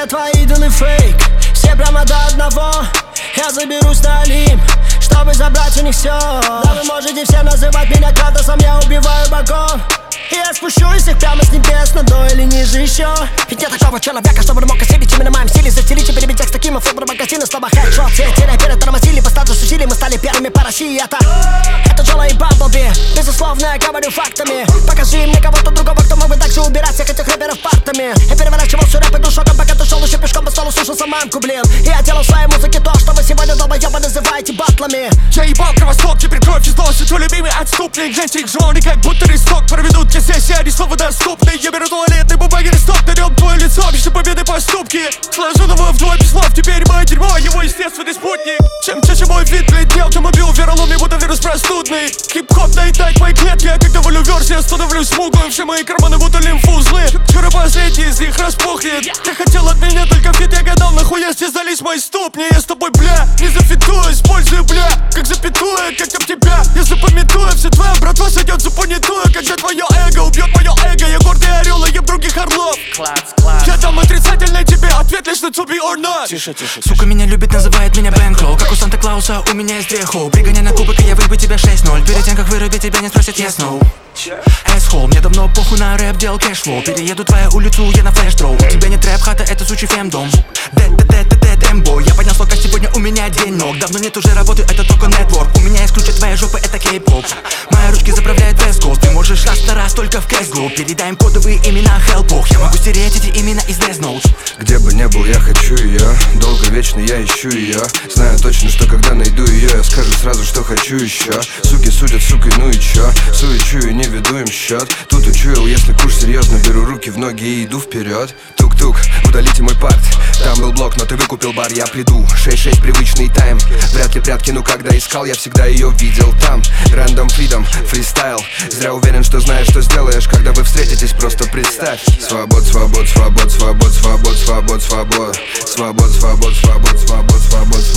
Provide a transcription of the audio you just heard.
все твои идолы фейк, все прямо до одного. Я заберусь на Олимп, чтобы забрать у них все. Да вы можете все называть меня Кратосом, я убиваю богов. И я спущусь их прямо с небес, на дно или ниже еще. Ведь нет такого человека, чтобы мог осилить именно моим стиле. Застелить и перебить текст таким флоу магазина. Снова хэдшот, все эти рэперы тормозили. По статусу силы мы стали первыми по России. Это Джола и Бамблби, безусловно, я говорю фактами. Покажи мне кого-то другого, кто мог бы так же убирать всех этих рэперов партами. Я переворачивал всю рэп, иду шоком, пока ты шел еще пешком по столу, слушал саманку, блин. И я делал в своей музыке то, что вы сегодня долбоёбы называете батлами. Я ебал кровосток, теперь кровь из носа. Твой любимый отступник, гляньте их жены, как будто листок. Проведут те сессии, они снова доступны. Я беру туалетной бумаги листок, на нем твое лицо, пиши победы поступки. Сложу его вдвое без слов, теперь мое дерьмо, его естественный спутник. Чем чаще мой вид бледнел, тем убил вероломный, будто вирус простудный. Хип-хоп наедает мои клетки, я как доволю версия, становлюсь смуглым. Все мои карманы будто лимфузлы. Скоро последний из них распухнет. Ты хотел от меня только фит, я гадал, нахуя стязались мои ступни. Я с тобой, бля, не зафитую, использую, бля, как запятую, как там тебя. Я запамятую, вся твоя братва сойдет за понятую. Когда твое эго убьет мое эго, я гордый орел, а ем других орлов. Я дам отрицательный тебе ответ лишь на to be or not. Тише, тише, тише. Сука меня любит, называет меня Бэнкроу. Как у Санта-Клауса, у меня есть дреху. Пригоняй на кубок, и я выебу тебя 6-0. Перед тем, как вырубить тебя, не спросят yes, no. Эсхол, мне давно похуй на рэп, делал кэшфлоу. Перееду твою улицу, я на флеш-дроу. У тебя не трэп-хата, это сучий фемдом. Дэмбо, я поднял слог, как сегодня у меня день ног. Давно нет уже работы, это только нетворк. У меня есть ключ от твоей жопы, это кей-поп. Мои ручки заправляют West Coast. Ты можешь раз на раз только в CSGO. Передаем кодовые имена Hellbog. Я могу стереть эти имена из Death Note. Где бы не был, я хочу ее. Долго, вечно я ищу ее. Знаю точно, что когда найду ее, я скажу сразу, что хочу еще. Суки судят, сукой, ну и чё? Суечую, не веду им счет. Тут учуял, если куш серьезно, беру руки в ноги и иду вперед. Тук-тук, удалите мой парт. Там был блок, но ты выкупил бар, я приду. 6-6, привычный тайм. Вряд ли прятки, но когда искал, я всегда ее видел там. Random freedom, фристайл. Зря уверен, что знаешь, что сделаешь, когда вы встретитесь, просто представь. Свобод, свобод, свобод, свобод, свобод, свобод, свобод. Свобод, свобод, свобод, свобод, свобод.